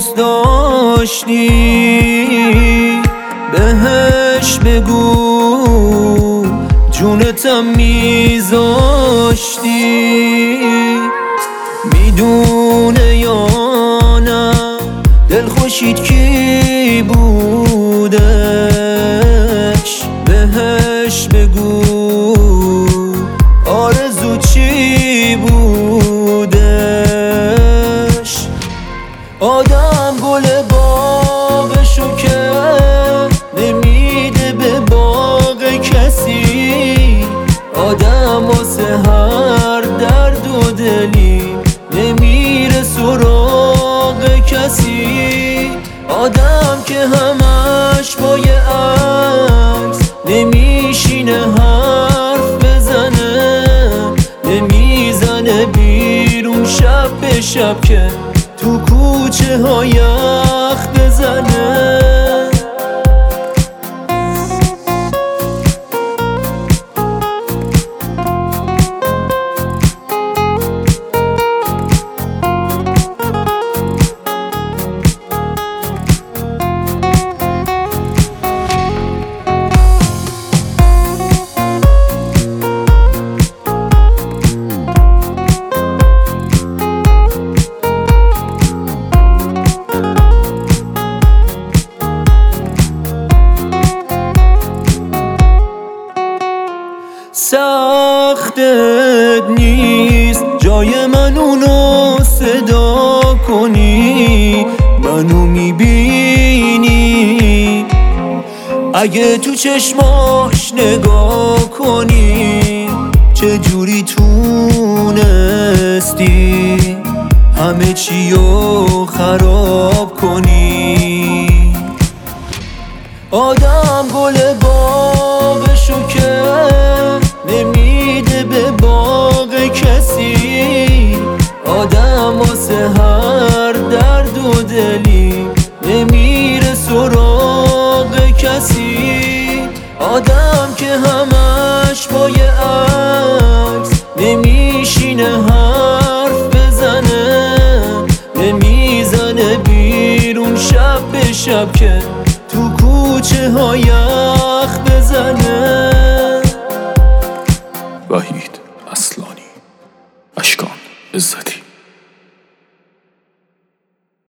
دوست داشتی بهش بگو جونتم میذاشتی. میدونه یا نه دلخوشیت کی بودش بهش بگو آرزو چی بودش. آدم گل باغشو که نمیده به باغ کسی، آدم واسه هر درد و دلی نمیره سراغ کسی. آدم که همش با یه عکس نمیشینه حرف بزنه، نمیزنه بیرون شب به شب که تو کوچه ها یخ بزنه. سختت نیست جای من اونو صدا کنی، منو میبینی اگه تو چشماش نگاه کنی، چجوری تونستی همه چیو خراب کنی. آدم گل باغشو که نمیده به باغ کسی، آدم واسه هر درد و دلی نمیره سراغ کسی. آدم که همش با یه عکس نمیشینه حرف بزنه، نمیزنه بیرون شب به شب که تو کوچه ها یخ بزنه. وحید اصلانی، اشکان عزتی.